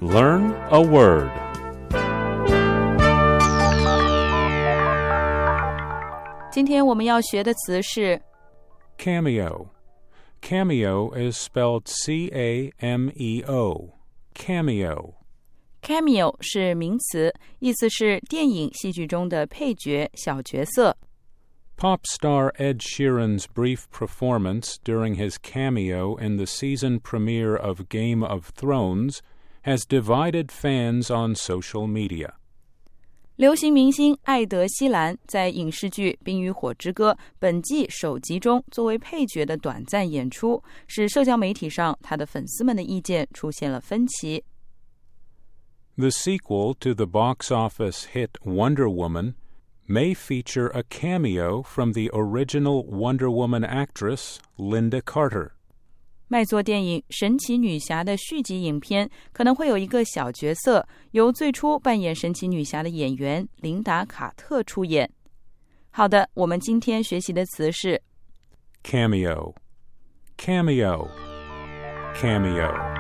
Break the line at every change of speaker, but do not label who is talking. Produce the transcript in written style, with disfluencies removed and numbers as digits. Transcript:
Learn a word.
"今天我们要学的词是
Cameo. Cameo is spelled C-A-M-E-O. Cameo.
cameo 是名词，意思是电影、戏剧中的配角、小角色。
Pop star Ed Sheeran's brief performance during his cameo in the season premiere of Game of Thrones has divided fans on social media.
流行明星艾德·希兰在影视剧《冰与火之歌》本季首集中作为配角的短暂演出，使社交媒体上他的粉丝们的意见出现了分歧。
The sequel to the box office hit Wonder Woman may feature a cameo from the original Wonder Woman actress Linda Carter.
卖座电影《神奇女侠》的续集影片可能会有一个小角色，由最初扮演神奇女侠的演员琳达·卡特出演。好的，我们今天学习的词是
Cameo. Cameo. Cameo.